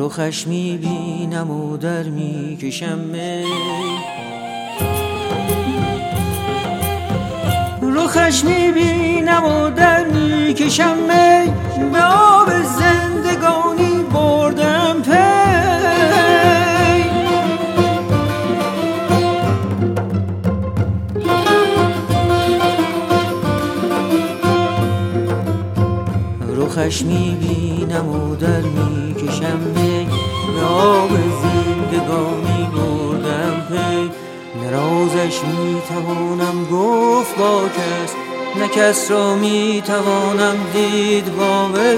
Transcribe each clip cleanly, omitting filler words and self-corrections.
رخش میبینم و در میکشم می، رخش میبینم و در میکشم می، به آب زندگانی بردم پی. رخش میبینم و در میکشم می، به آب زندگانی بردم پی. نه رازش میتوانم گفت با کس، نه کس را میتوانم دید با وی،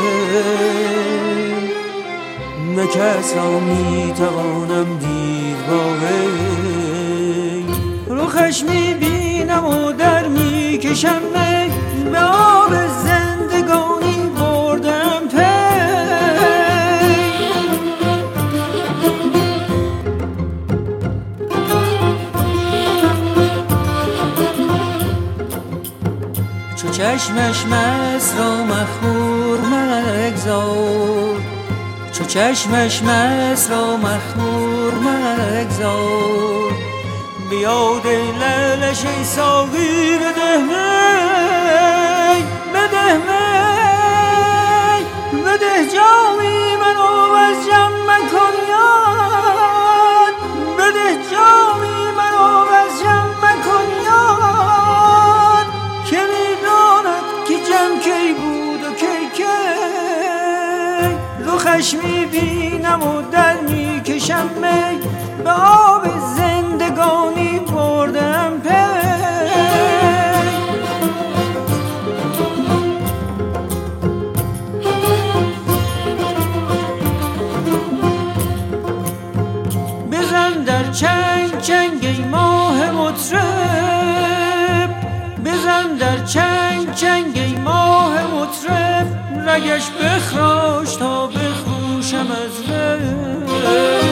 نه کس را میتوانم دید با وی. رخش میبینم و در میکشم می، به آب زندگانی بردم پی. چو چشمش مست را مخمور مگذار، چو چشمش مست را مخمور مگذار، بیاد لعلش ای ساقی بده می، بده می، بده جامی منو از جم مکن یاد، بده جامی منو از جم مکن یاد، که میداند که جم کی بود و کی کی. رخش میبینم و در میکشم می، به آب زندگانی بردم پی. بزن در چنگ چنگ ای ماه مطرب، بزن در چنگ چنگ ای ماه مطرب، رگش بخراش تا بخروشم از وی.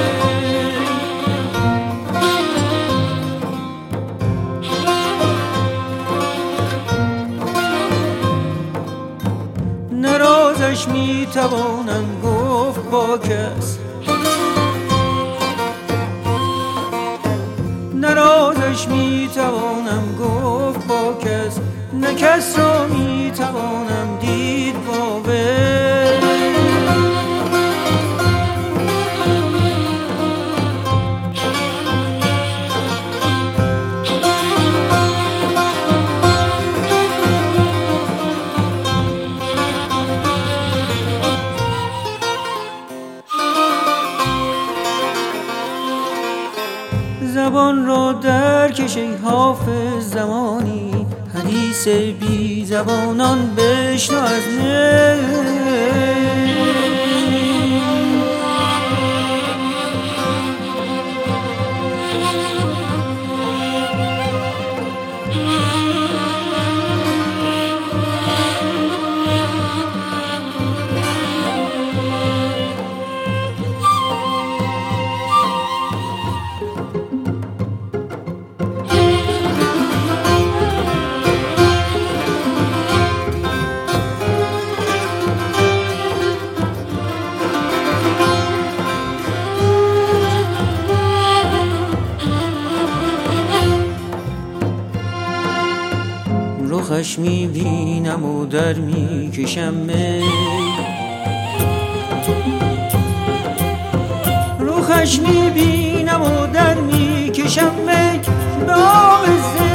نه رازش میتوانم گفت با کس، نه رازش میتوانم گفت با کس، نه کس را میتوانم دید با وی. زبان را در کش ای حافظ زمانی، حدیث بی زبانان بشنو از نی. رخش میبینم و در میکشم می، رخش میبینم و در میکشم می، به آب